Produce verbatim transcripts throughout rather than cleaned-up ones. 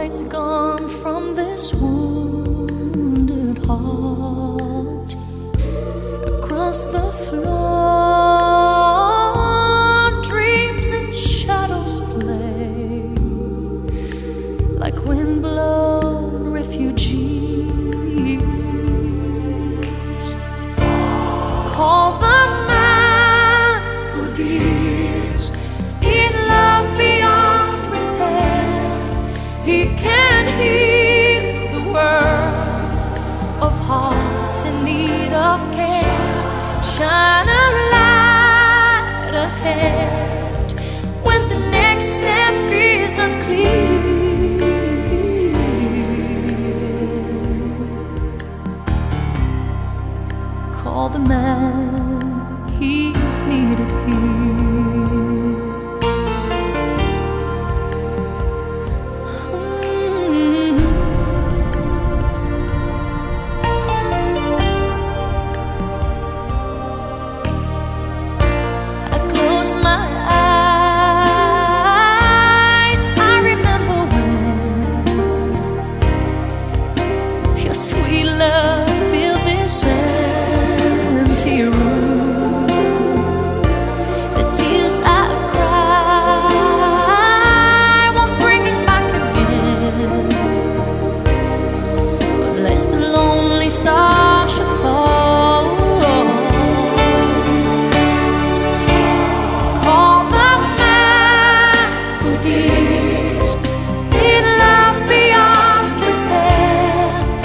it's gone from this wounded heart. Across the floor, dreams and shadows play like wind-blown refugees. Call the man who deals in love beyond repair. He can heal the world of hearts in need of care. Shine a light ahead when the next step is unclear. Call the man, he's needed here. Sweet love, fill this empty room. The tears I cry won't bring it back again, unless the lonely star should fall. Call the man who deals in love beyond repair.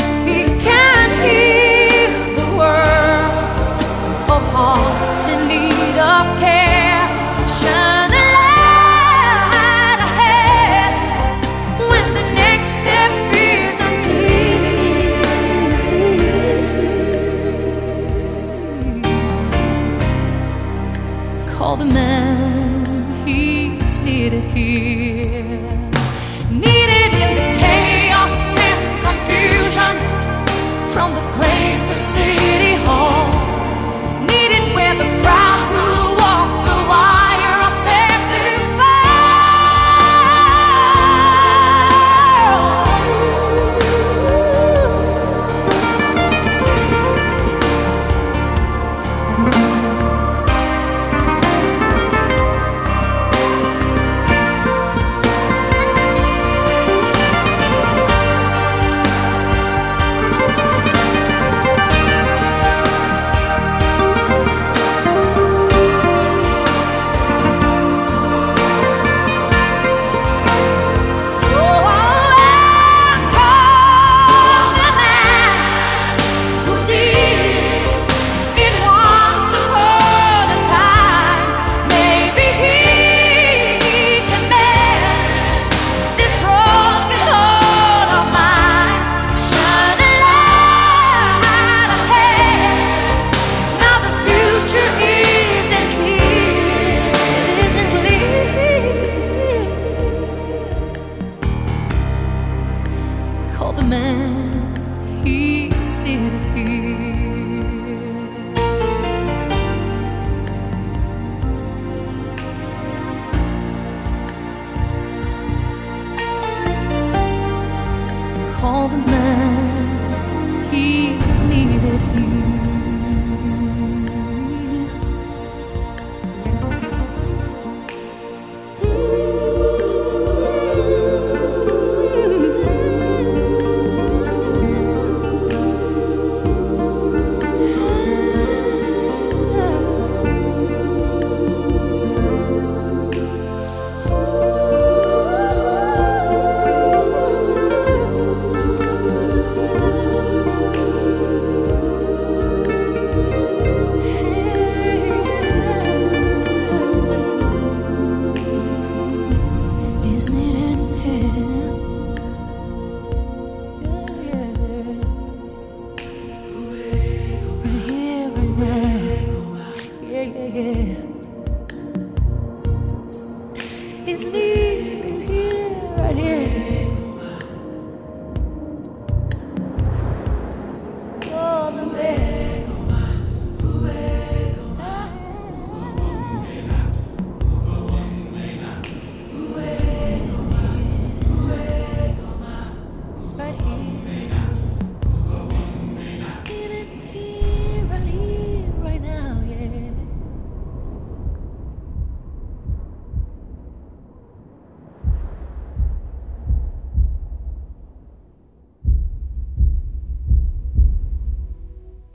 Hearts in need of care. Shine a light ahead when the next step is unclear. Call the man, he's needed here. Needed in the chaos and confusion, from the place to city hall. Where the proud who walk the wire are set to the man, he's needed here. Call the man, he's needed here. It's me.